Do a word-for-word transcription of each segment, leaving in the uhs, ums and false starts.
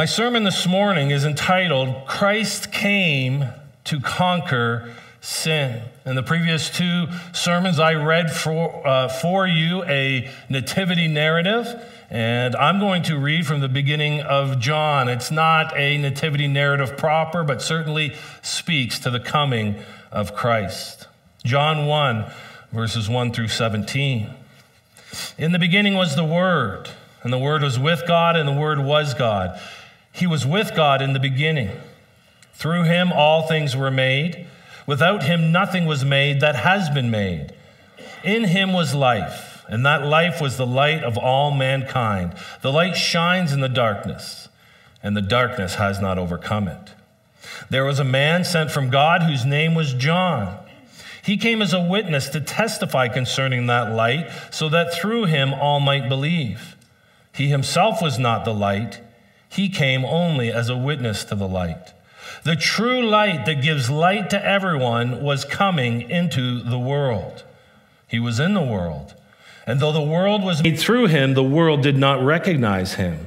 My sermon this morning is entitled, Christ Came to Conquer Sin. In the previous two sermons, I read for, uh, for you a nativity narrative, and I'm going to read from the beginning of John. It's not a nativity narrative proper, but certainly speaks to the coming of Christ. John one, verses one through seventeen. In the beginning was the Word, and the Word was with God, and the Word was God. He was with God in the beginning. Through him all things were made. Without him nothing was made that has been made. In him was life, and that life was the light of all mankind. The light shines in the darkness, and the darkness has not overcome it. There was a man sent from God whose name was John. He came as a witness to testify concerning that light, so that through him all might believe. He himself was not the light. He came only as a witness to the light. The true light that gives light to everyone was coming into the world. He was in the world. And though the world was made through him, the world did not recognize him.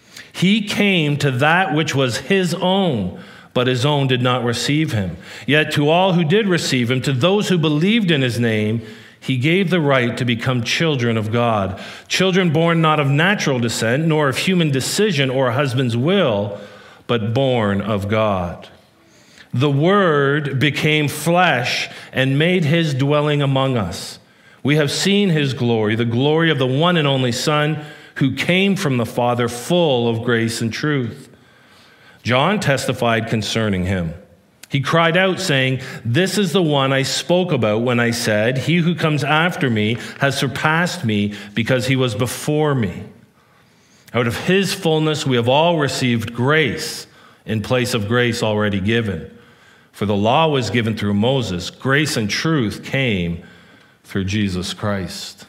He came to that which was his own, but his own did not receive him. Yet to all who did receive him, to those who believed in his name, he gave the right to become children of God. Children born not of natural descent, nor of human decision or a husband's will, but born of God. The Word became flesh and made his dwelling among us. We have seen his glory, the glory of the one and only Son, who came from the Father, full of grace and truth. John testified concerning him. He cried out, saying, "This is the one I spoke about when I said, 'He who comes after me has surpassed me because he was before me.' Out of his fullness we have all received grace in place of grace already given. For the law was given through Moses. Grace and truth came through Jesus Christ."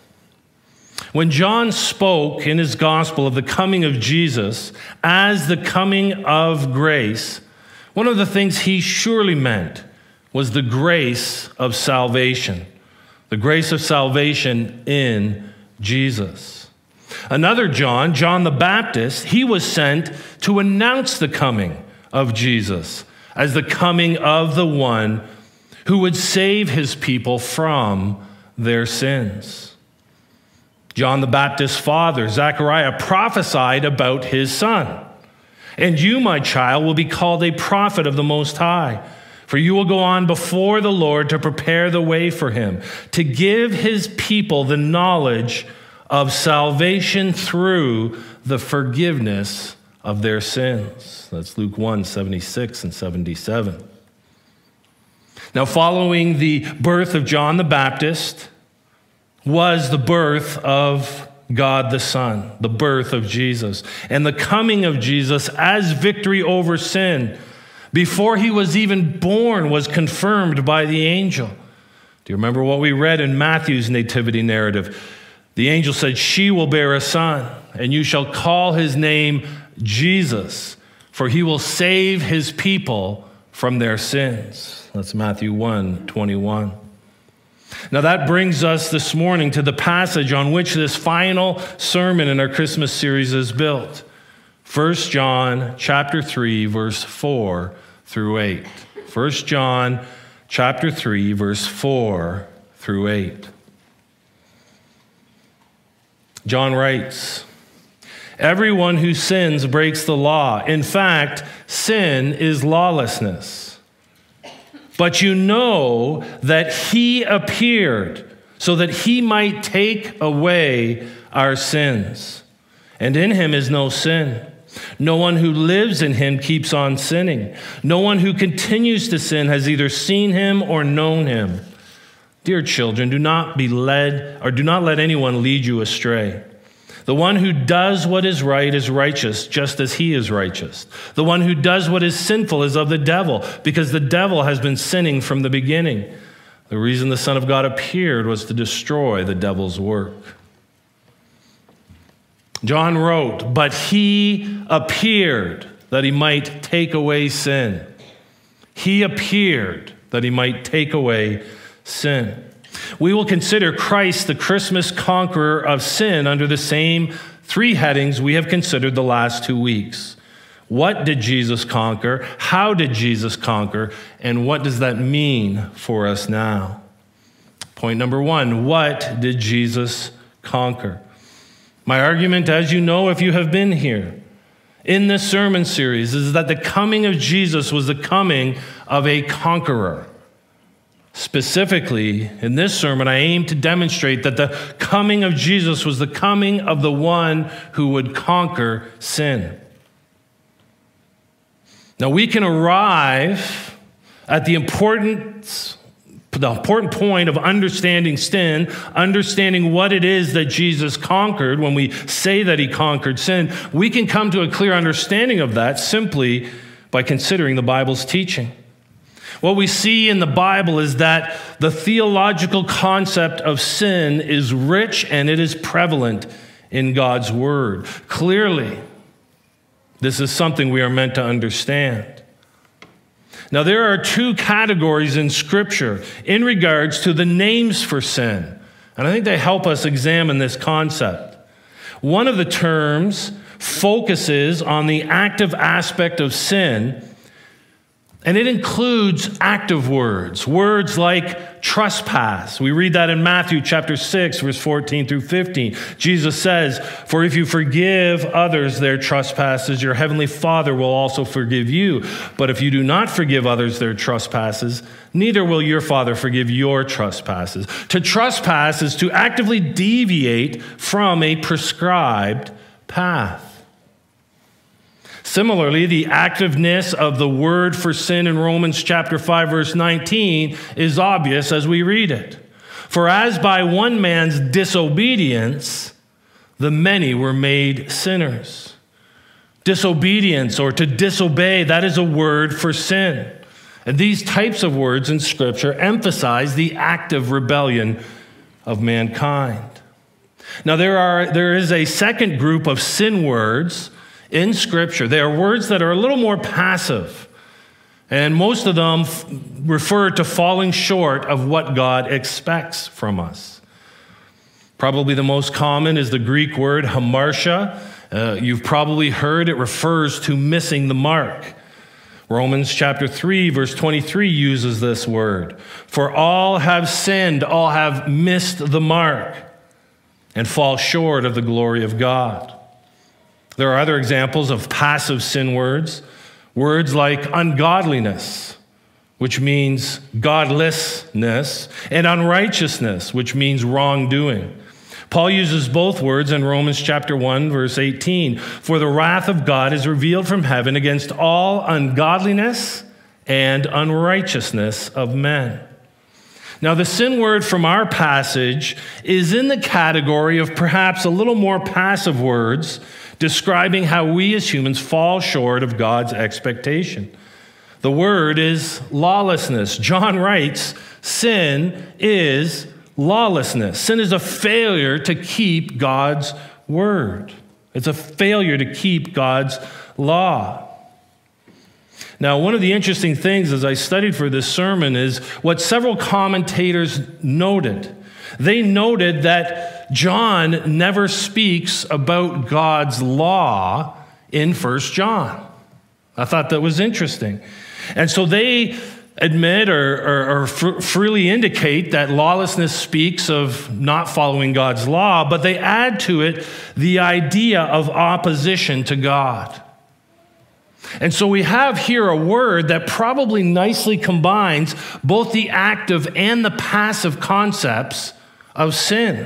When John spoke in his gospel of the coming of Jesus as the coming of grace, one of the things he surely meant was the grace of salvation, the grace of salvation in Jesus. Another John, John the Baptist, he was sent to announce the coming of Jesus as the coming of the one who would save his people from their sins. John the Baptist's father, Zechariah, prophesied about his son. "And you, my child, will be called a prophet of the Most High, for you will go on before the Lord to prepare the way for him, to give his people the knowledge of salvation through the forgiveness of their sins." That's Luke one, seventy-six and seventy-seven. Now, following the birth of John the Baptist was the birth of God the Son, the birth of Jesus, and the coming of Jesus as victory over sin before he was even born was confirmed by the angel. Do you remember what we read in Matthew's nativity narrative? The angel said, "She will bear a son, and you shall call his name Jesus, for he will save his people from their sins." That's Matthew one, twenty-one. Now that brings us this morning to the passage on which this final sermon in our Christmas series is built. First John chapter three, verse four through eight. First John chapter three, verse four through eight. John writes, "Everyone who sins breaks the law. In fact, sin is lawlessness. But you know that he appeared so that he might take away our sins. And in him is no sin. No one who lives in him keeps on sinning. No one who continues to sin has either seen him or known him. Dear children, do not be led, or do not let anyone lead you astray. The one who does what is right is righteous, just as he is righteous. The one who does what is sinful is of the devil, because the devil has been sinning from the beginning. The reason the Son of God appeared was to destroy the devil's work." John wrote, "But he appeared that he might take away sin." He appeared that he might take away sin. We will consider Christ the Christmas conqueror of sin under the same three headings we have considered the last two weeks. What did Jesus conquer? How did Jesus conquer? And what does that mean for us now? Point number one, what did Jesus conquer? My argument, as you know, if you have been here in this sermon series, is that the coming of Jesus was the coming of a conqueror. Specifically, in this sermon, I aim to demonstrate that the coming of Jesus was the coming of the one who would conquer sin. Now, we can arrive at the importance, the important point of understanding sin, understanding what it is that Jesus conquered. When we say that he conquered sin, we can come to a clear understanding of that simply by considering the Bible's teaching. What we see in the Bible is that the theological concept of sin is rich and it is prevalent in God's word. Clearly, this is something we are meant to understand. Now, there are two categories in Scripture in regards to the names for sin, and I think they help us examine this concept. One of the terms focuses on the active aspect of sin, and it includes active words, words like trespass. We read that in Matthew chapter six, verse fourteen through fifteen. Jesus says, "For if you forgive others their trespasses, your heavenly Father will also forgive you. But if you do not forgive others their trespasses, neither will your Father forgive your trespasses." To trespass is to actively deviate from a prescribed path. Similarly, the activeness of the word for sin in Romans chapter five, verse nineteen is obvious as we read it. "For as by one man's disobedience, the many were made sinners." Disobedience, or to disobey, that is a word for sin. And these types of words in Scripture emphasize the active rebellion of mankind. Now, there are there is a second group of sin words in Scripture. They are words that are a little more passive, and most of them f- refer to falling short of what God expects from us. Probably the most common is the Greek word hamartia. Uh, you've probably heard it refers to missing the mark. Romans chapter three, verse twenty-three uses this word. "For all have sinned, all have missed the mark, and fall short of the glory of God." There are other examples of passive sin words, words like ungodliness, which means godlessness, and unrighteousness, which means wrongdoing. Paul uses both words in Romans chapter one, verse eighteen. "For the wrath of God is revealed from heaven against all ungodliness and unrighteousness of men." Now, the sin word from our passage is in the category of perhaps a little more passive words describing how we as humans fall short of God's expectation. The word is lawlessness. John writes, sin is lawlessness. Sin is a failure to keep God's word. It's a failure to keep God's law. Now, one of the interesting things as I studied for this sermon is what several commentators noted. They noted that John never speaks about God's law in First John. I thought that was interesting. And so they admit or, or, or fr- freely indicate that lawlessness speaks of not following God's law, but they add to it the idea of opposition to God. And so we have here a word that probably nicely combines both the active and the passive concepts of sin.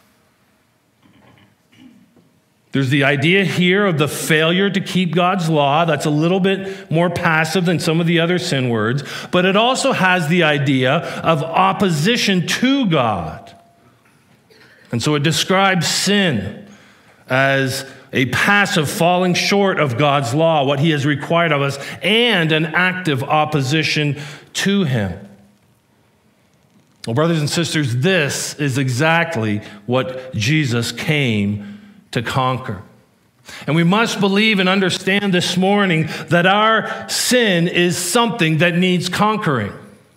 There's the idea here of the failure to keep God's law. That's a little bit more passive than some of the other sin words. But it also has the idea of opposition to God. And so it describes sin as a passive falling short of God's law, what he has required of us, and an active opposition to him. Well, brothers and sisters, this is exactly what Jesus came to conquer. And we must believe and understand this morning that our sin is something that needs conquering.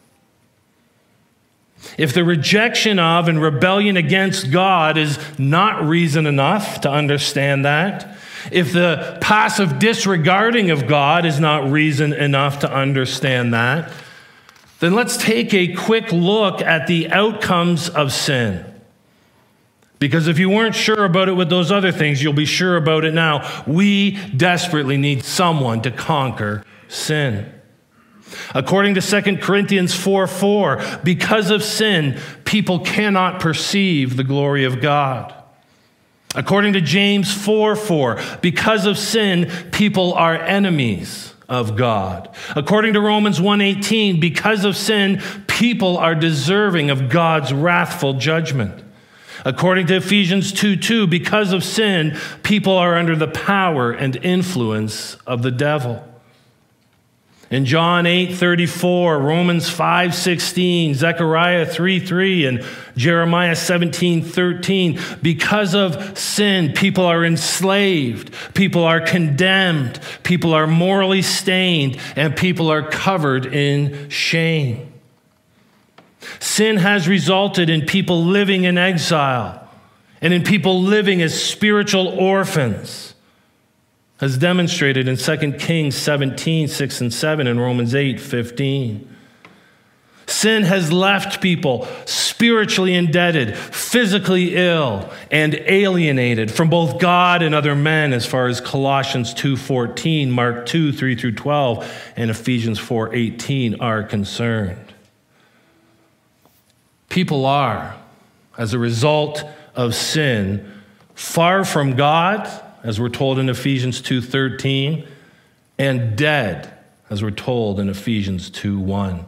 If the rejection of and rebellion against God is not reason enough to understand that, If the passive disregarding of God is not reason enough to understand that, then let's take a quick look at the outcomes of sin. Because if you weren't sure about it with those other things, you'll be sure about it now. We desperately need someone to conquer sin. According to Second Corinthians four four, because of sin, people cannot perceive the glory of God. According to James four four, because of sin, people are enemies of God. According to Romans one eighteen, because of sin, people are deserving of God's wrathful judgment. According to Ephesians two two, because of sin, people are under the power and influence of the devil. In John eight thirty-four, Romans five sixteen, Zechariah three three, and Jeremiah seventeen thirteen, because of sin, people are enslaved, people are condemned, people are morally stained, and people are covered in shame. Sin has resulted in people living in exile and in people living as spiritual orphans, as demonstrated in Second Kings seventeen, six and seven, and Romans eight fifteen. Sin has left people spiritually indebted, physically ill, and alienated from both God and other men, as far as Colossians two fourteen, Mark two three through twelve, and Ephesians four eighteen are concerned. People are, as a result of sin, far from God, as we're told in Ephesians two thirteen, and dead, as we're told in Ephesians two one.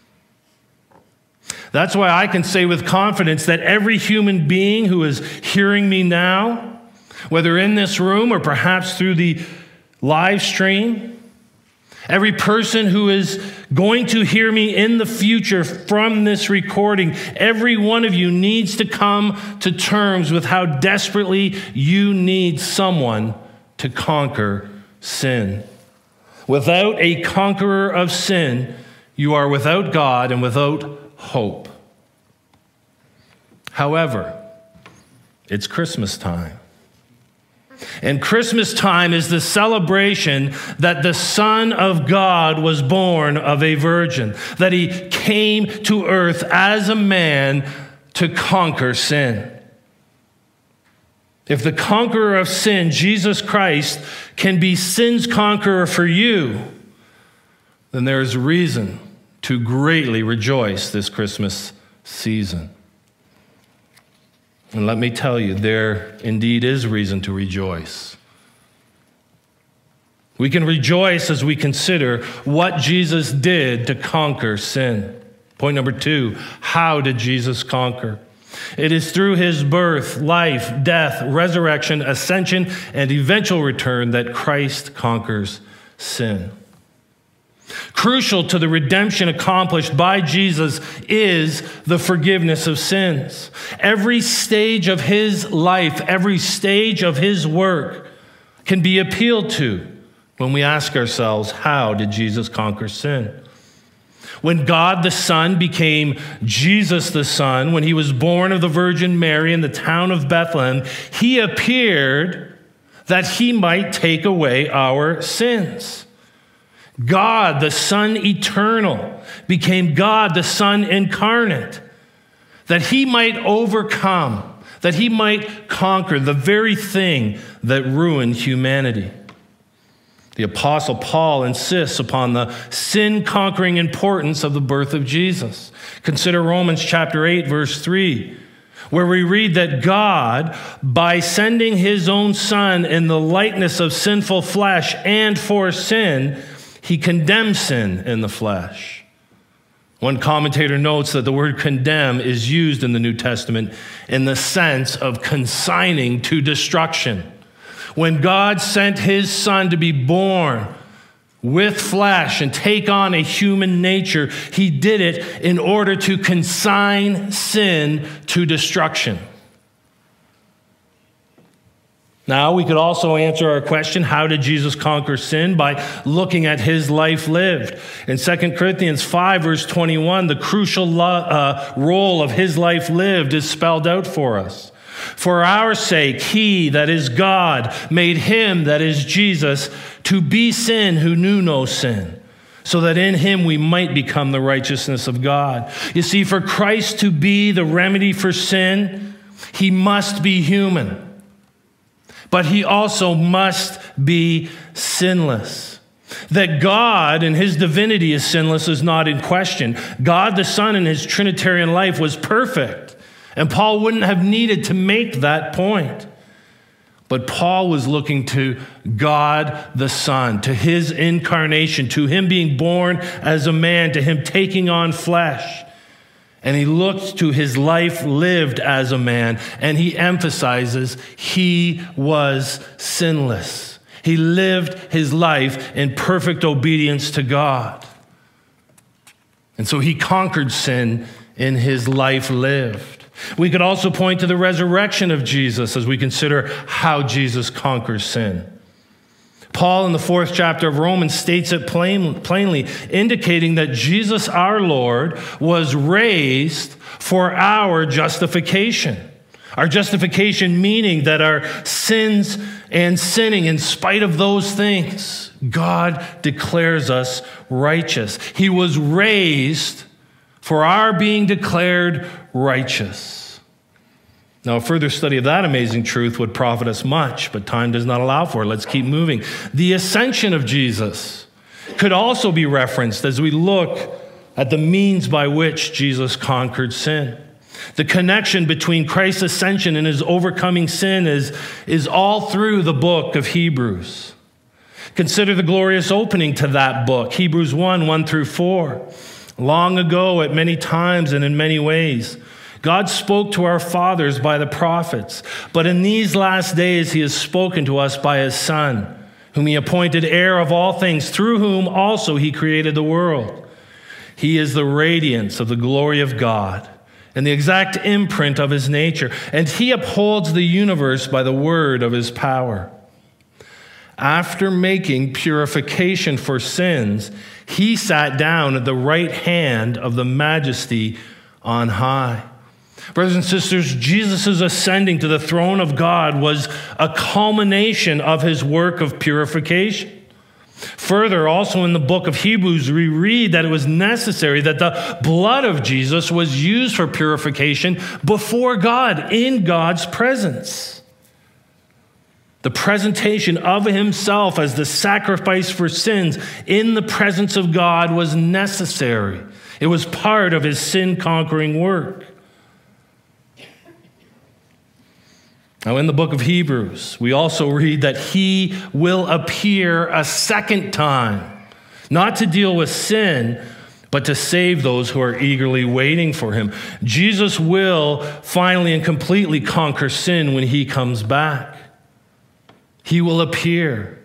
That's why I can say with confidence that every human being who is hearing me now, whether in this room or perhaps through the live stream, every person who is going to hear me in the future from this recording, every one of you needs to come to terms with how desperately you need someone to conquer sin. Without a conqueror of sin, you are without God and without hope. However, it's Christmas time. And Christmas time is the celebration that the Son of God was born of a virgin, that he came to earth as a man to conquer sin. If the conqueror of sin, Jesus Christ, can be sin's conqueror for you, then there is reason to greatly rejoice this Christmas season. And let me tell you, there indeed is reason to rejoice. We can rejoice as we consider what Jesus did to conquer sin. Point number two, how did Jesus conquer? It is through his birth, life, death, resurrection, ascension, and eventual return that Christ conquers sin. Crucial to the redemption accomplished by Jesus is the forgiveness of sins. Every stage of his life, every stage of his work can be appealed to when we ask ourselves, how did Jesus conquer sin? When God the Son became Jesus the Son, when he was born of the Virgin Mary in the town of Bethlehem, he appeared that he might take away our sins. God, the Son eternal, became God, the Son incarnate, that he might overcome, that he might conquer the very thing that ruined humanity. The Apostle Paul insists upon the sin-conquering importance of the birth of Jesus. Consider Romans chapter eight, verse three, where we read that God, by sending his own Son in the likeness of sinful flesh and for sin, he condemns sin in the flesh. One commentator notes that the word condemn is used in the New Testament in the sense of consigning to destruction. When God sent his Son to be born with flesh and take on a human nature, he did it in order to consign sin to destruction. Now, we could also answer our question, how did Jesus conquer sin? By looking at his life lived. In Second Corinthians five, verse twenty-one, the crucial lo- uh, role of his life lived is spelled out for us. For our sake, he, that is God, made him, that is Jesus, to be sin who knew no sin, so that in him we might become the righteousness of God. You see, for Christ to be the remedy for sin, he must be human, but he also must be sinless. That God and his divinity is sinless is not in question. God the Son in his Trinitarian life was perfect, and Paul wouldn't have needed to make that point. But Paul was looking to God the Son, to his incarnation, to him being born as a man, to him taking on flesh. And he looked to his life lived as a man, and he emphasizes he was sinless. He lived his life in perfect obedience to God. And so he conquered sin in his life lived. We could also point to the resurrection of Jesus as we consider how Jesus conquers sin. Paul, in the fourth chapter of Romans, states it plain, plainly, indicating that Jesus our Lord was raised for our justification. Our justification meaning that our sins and sinning, in spite of those things, God declares us righteous. He was raised for our being declared righteous. Now, a further study of that amazing truth would profit us much, but time does not allow for it. Let's keep moving. The ascension of Jesus could also be referenced as we look at the means by which Jesus conquered sin. The connection between Christ's ascension and his overcoming sin is, is all through the book of Hebrews. Consider the glorious opening to that book, Hebrews one, one through four. Long ago, at many times and in many ways, God spoke to our fathers by the prophets, but in these last days he has spoken to us by his Son, whom he appointed heir of all things, through whom also he created the world. He is the radiance of the glory of God and the exact imprint of his nature, and he upholds the universe by the word of his power. After making purification for sins, he sat down at the right hand of the Majesty on high. Brothers and sisters, Jesus' ascending to the throne of God was a culmination of his work of purification. Further, also in the book of Hebrews, we read that it was necessary that the blood of Jesus was used for purification before God, in God's presence. The presentation of himself as the sacrifice for sins in the presence of God was necessary. It was part of his sin-conquering work. Now, in the book of Hebrews, we also read that he will appear a second time, not to deal with sin, but to save those who are eagerly waiting for him. Jesus will finally and completely conquer sin when he comes back. He will appear.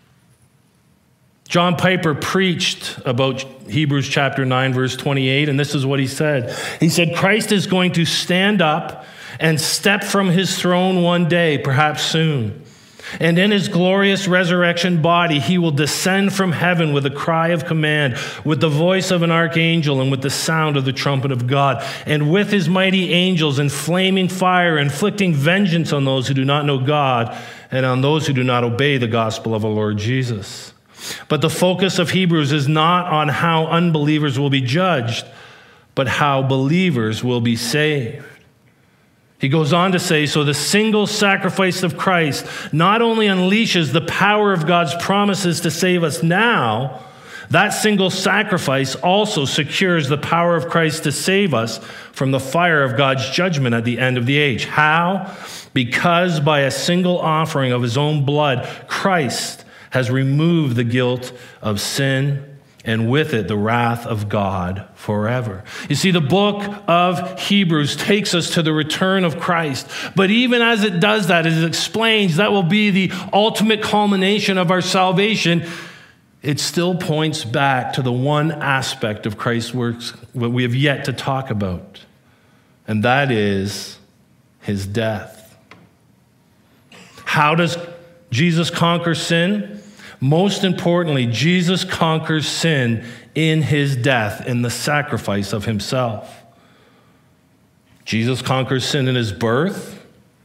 John Piper preached about Hebrews chapter nine, verse twenty-eight, and this is what he said. He said, Christ is going to stand up and step from his throne one day, perhaps soon. And in his glorious resurrection body, he will descend from heaven with a cry of command, with the voice of an archangel, and with the sound of the trumpet of God, and with his mighty angels in flaming fire, inflicting vengeance on those who do not know God and on those who do not obey the gospel of our Lord Jesus. But the focus of Hebrews is not on how unbelievers will be judged, but how believers will be saved. He goes on to say, so the single sacrifice of Christ not only unleashes the power of God's promises to save us now, that single sacrifice also secures the power of Christ to save us from the fire of God's judgment at the end of the age. How? Because by a single offering of his own blood, Christ has removed the guilt of sin, and with it, the wrath of God forever. You see, the book of Hebrews takes us to the return of Christ. But even as it does that, as it explains that will be the ultimate culmination of our salvation, it still points back to the one aspect of Christ's works what we have yet to talk about, and that is his death. How does Jesus conquer sin? Most importantly, Jesus conquers sin in his death, in the sacrifice of himself. Jesus conquers sin in his birth,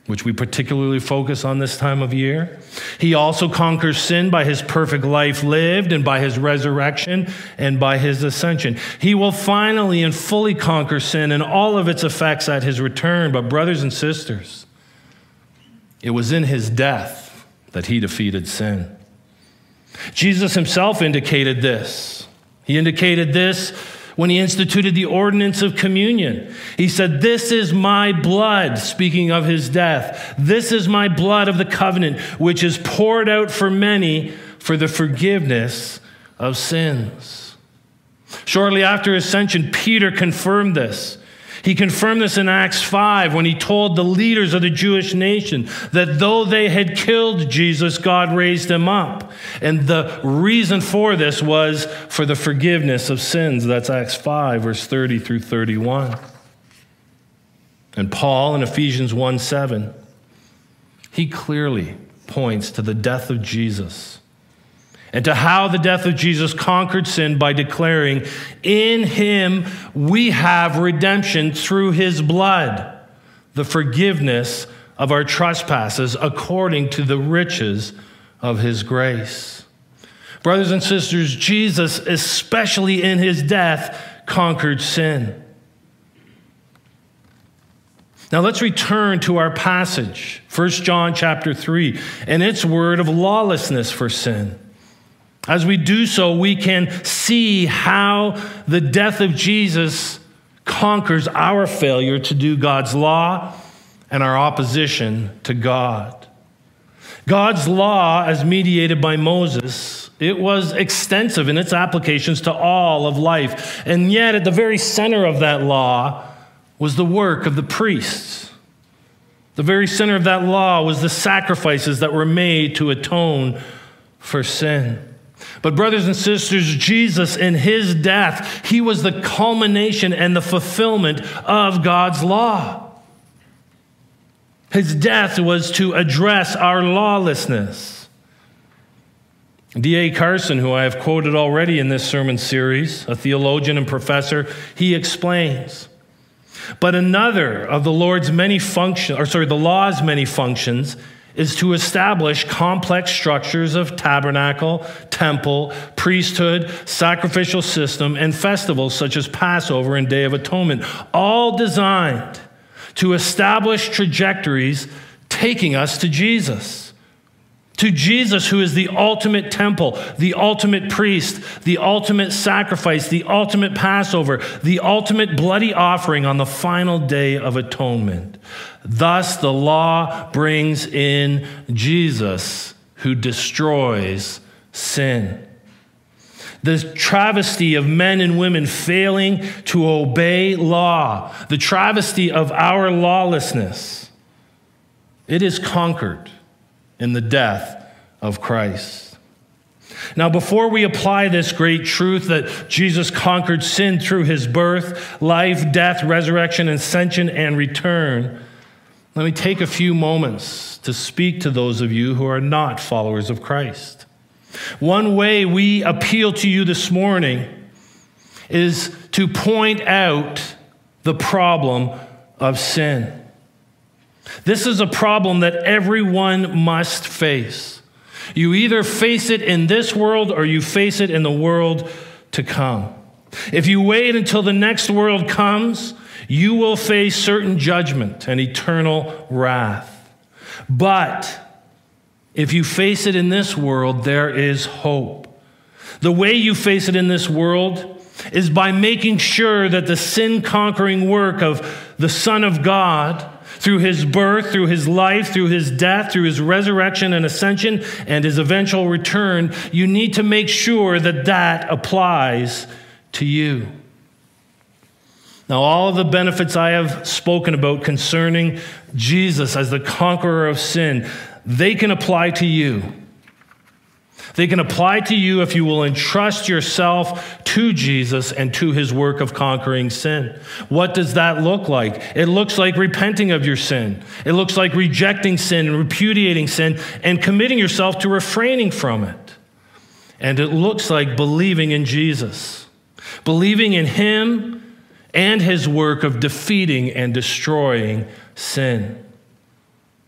which we particularly focus on this time of year. He also conquers sin by his perfect life lived and by his resurrection and by his ascension. He will finally and fully conquer sin and all of its effects at his return. But brothers and sisters, it was in his death that he defeated sin. Jesus himself indicated this. He indicated this when he instituted the ordinance of communion. He said, "This is my blood," speaking of his death. "This is my blood of the covenant, which is poured out for many for the forgiveness of sins." Shortly after ascension, Peter confirmed this. He confirmed this in Acts five when he told the leaders of the Jewish nation that though they had killed Jesus, God raised him up. And the reason for this was for the forgiveness of sins. That's Acts five, verse thirty through thirty-one. And Paul in Ephesians one seven, he clearly points to the death of Jesus and to how the death of Jesus conquered sin by declaring, "In him we have redemption through his blood, the forgiveness of our trespasses according to the riches of his grace." Brothers and sisters, Jesus, especially in his death, conquered sin. Now let's return to our passage, First John chapter three, and its word of lawlessness for sin. As we do so, we can see how the death of Jesus conquers our failure to do God's law and our opposition to God. God's law, as mediated by Moses, it was extensive in its applications to all of life. And yet, at the very center of that law was the work of the priests. The very center of that law was the sacrifices that were made to atone for sin. But brothers and sisters, Jesus in his death, he was the culmination and the fulfillment of God's law. His death was to address our lawlessness. D A Carson, who I have quoted already in this sermon series, a theologian and professor, he explains, "But another of the Lord's many functions, or sorry, the law's many functions, is to establish complex structures of tabernacle, temple, priesthood, sacrificial system, and festivals such as Passover and Day of Atonement, all designed to establish trajectories taking us to Jesus. To Jesus, who is the ultimate temple, the ultimate priest, the ultimate sacrifice, the ultimate Passover, the ultimate bloody offering on the final day of atonement. Thus, the law brings in Jesus, who destroys sin. The travesty of men and women failing to obey law, the travesty of our lawlessness, it is conquered in the death of Christ. Now, before we apply this great truth that Jesus conquered sin through his birth, life, death, resurrection, ascension, and return, let me take a few moments to speak to those of you who are not followers of Christ. One way we appeal to you this morning is to point out the problem of sin. This is a problem that everyone must face. You either face it in this world or you face it in the world to come. If you wait until the next world comes, you will face certain judgment and eternal wrath. But if you face it in this world, there is hope. The way you face it in this world is by making sure that the sin-conquering work of the Son of God, through his birth, through his life, through his death, through his resurrection and ascension, and his eventual return, you need to make sure that that applies to you. Now, all of the benefits I have spoken about concerning Jesus as the conqueror of sin, they can apply to you. They can apply to you if you will entrust yourself to Jesus and to his work of conquering sin. What does that look like? It looks like repenting of your sin. It looks like rejecting sin and repudiating sin and committing yourself to refraining from it. And it looks like believing in Jesus, believing in him and his work of defeating and destroying sin.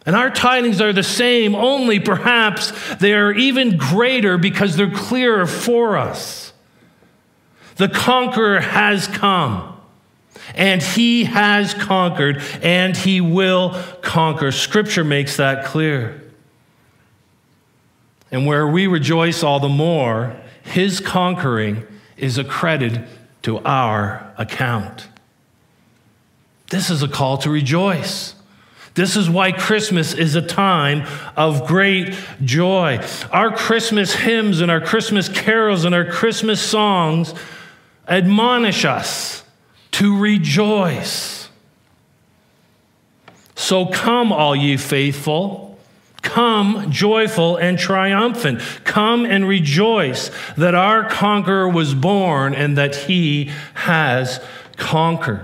And our tidings are the same, only perhaps they are even greater because they're clearer for us. The conqueror has come, and he has conquered, and he will conquer. Scripture makes that clear. And where we rejoice all the more, his conquering is a credit to our account. This is a call to rejoice. This is why Christmas is a time of great joy. Our Christmas hymns and our Christmas carols and our Christmas songs admonish us to rejoice. So come, all ye faithful, come joyful and triumphant. Come and rejoice that our conqueror was born and that he has conquered.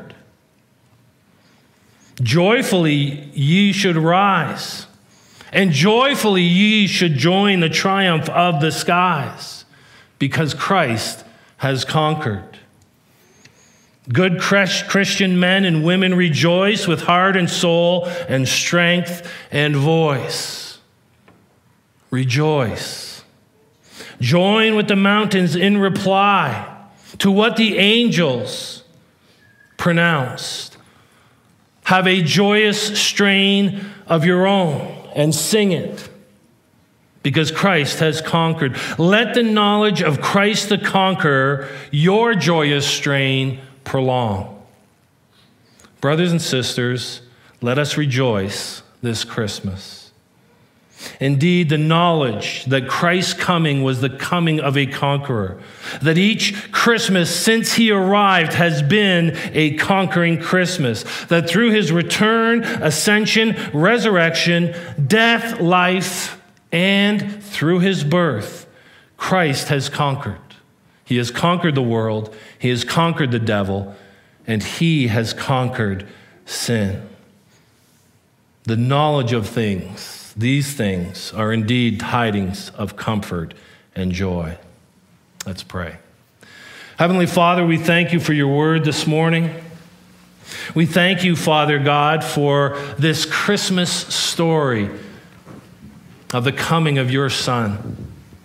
Joyfully ye should rise, and joyfully ye should join the triumph of the skies, because Christ has conquered. Good Christian men and women rejoice with heart and soul and strength and voice. Rejoice. Join with the mountains in reply to what the angels pronounced. Have a joyous strain of your own and sing it, because Christ has conquered. Let the knowledge of Christ the conqueror your joyous strain prolong. Brothers and sisters, let us rejoice this Christmas. Indeed, the knowledge that Christ's coming was the coming of a conqueror, that each Christmas since he arrived has been a conquering Christmas, that through his return, ascension, resurrection, death, life, and through his birth, Christ has conquered. He has conquered the world, he has conquered the devil, and he has conquered sin. The knowledge of things, these things are indeed tidings of comfort and joy. Let's pray. Heavenly Father, we thank you for your word this morning. We thank you, Father God, for this Christmas story of the coming of your Son,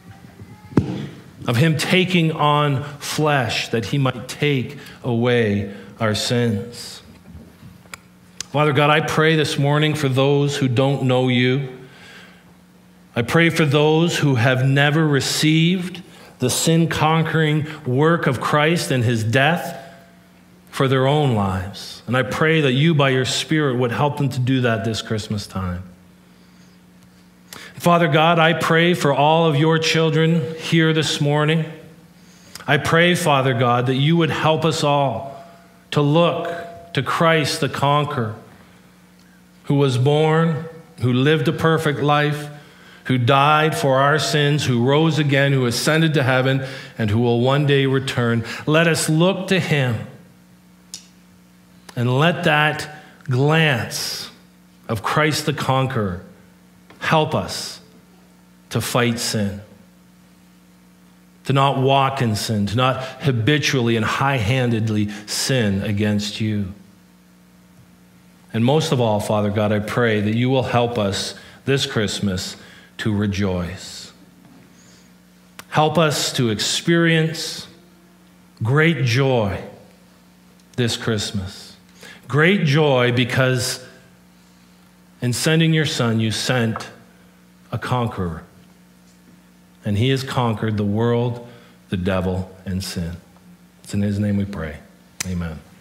of him taking on flesh that he might take away our sins. Father God, I pray this morning for those who don't know you. I pray for those who have never received the sin-conquering work of Christ and his death for their own lives. And I pray that you, by your Spirit, would help them to do that this Christmas time. Father God, I pray for all of your children here this morning. I pray, Father God, that you would help us all to look to Christ the conqueror, who was born, who lived a perfect life, who died for our sins, who rose again, who ascended to heaven, and who will one day return. Let us look to him, and let that glance of Christ the conqueror help us to fight sin, to not walk in sin, to not habitually and high-handedly sin against you. And most of all, Father God, I pray that you will help us this Christmas to rejoice. Help us to experience great joy this Christmas. Great joy because in sending your Son, you sent a conqueror. And he has conquered the world, the devil, and sin. It's in his name we pray. Amen.